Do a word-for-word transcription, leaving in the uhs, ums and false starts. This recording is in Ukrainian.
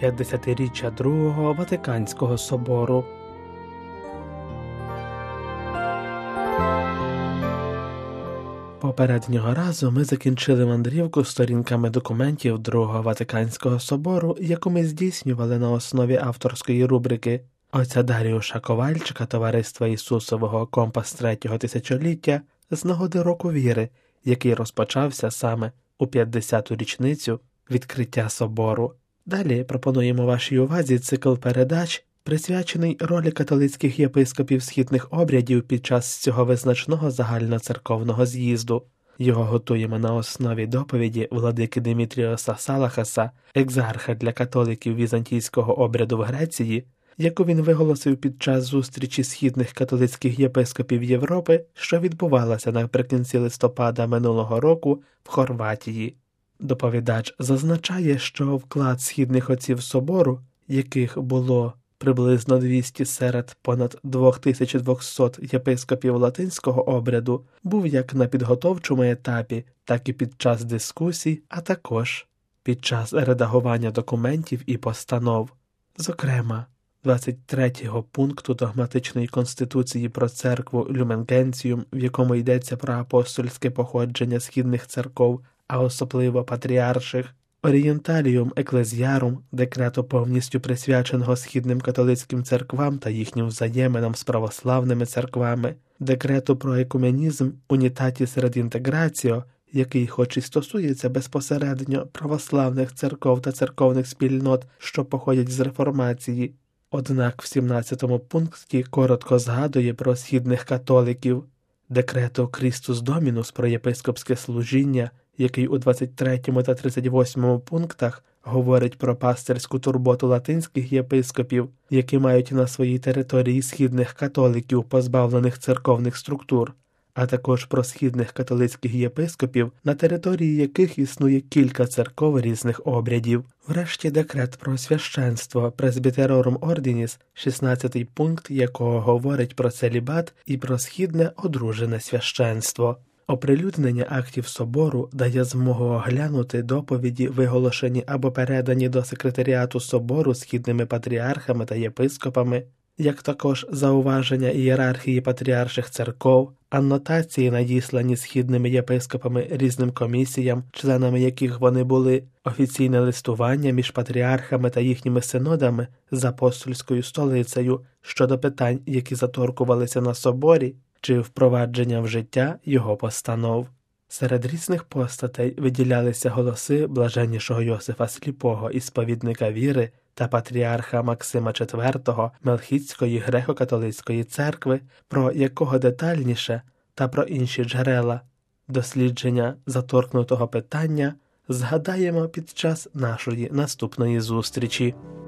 п'ятдесятиріччя Другого Ватиканського собору. Попереднього разу ми закінчили мандрівку сторінками документів Другого Ватиканського собору, яку ми здійснювали на основі авторської рубрики отця Даріуша Ковальчика Товариства Ісусового «Компас третього тисячоліття» з нагоди Року віри, який розпочався саме у п'ятдесяту річницю відкриття собору. Далі пропонуємо вашій увазі цикл передач, присвячений ролі католицьких єпископів східних обрядів під час цього визначного загальноцерковного з'їзду. Його готуємо на основі доповіді владики Димітріоса Салахаса, екзарха для католиків візантійського обряду в Греції, яку він виголосив під час зустрічі східних католицьких єпископів Європи, що відбувалася наприкінці листопада минулого року в Хорватії. Доповідач зазначає, що вклад східних отців собору, яких було приблизно двісті серед понад дві тисячі двісті єпископів латинського обряду, був як на підготовчому етапі, так і під час дискусій, а також під час редагування документів і постанов. Зокрема, двадцять третього пункту догматичної конституції про церкву Люмен Генціум, в якому йдеться про апостольське походження східних церков, а особливо патріарших, Орієнталіум Еклезіарум, декрету повністю присвяченого східним католицьким церквам та їхнім взаєминам з православними церквами, декрету про екуменізм Унітатіс Редінтеграціо, який хоч і стосується безпосередньо православних церков та церковних спільнот, що походять з реформації, однак в сімнадцятому пункті коротко згадує про східних католиків, декрету Крістус Домінус про єпископське служіння, який у двадцять третьому та тридцять восьмому пунктах говорить про пастирську турботу латинських єпископів, які мають на своїй території східних католиків, позбавлених церковних структур, а також про східних католицьких єпископів, на території яких існує кілька церков різних обрядів. Врешті декрет про священство Presbyterorum Ordinis, шістнадцятий пункт якого говорить про целібат і про східне одружене священство. Оприлюднення актів собору дає змогу оглянути доповіді, виголошені або передані до секретаріату собору східними патріархами та єпископами, як також зауваження ієрархії патріарших церков, аннотації, надіслані східними єпископами різним комісіям, членами яких вони були, офіційне листування між патріархами та їхніми синодами з апостольською столицею щодо питань, які заторкувалися на соборі, чи впровадження в життя його постанов. Серед різних постатей виділялися голоси блаженнішого Йосифа Сліпого із сповідника віри та патріарха Максима четвертого Мелхітської греко-католицької церкви, про якого детальніше, та про інші джерела дослідження заторкнутого питання згадаємо під час нашої наступної зустрічі.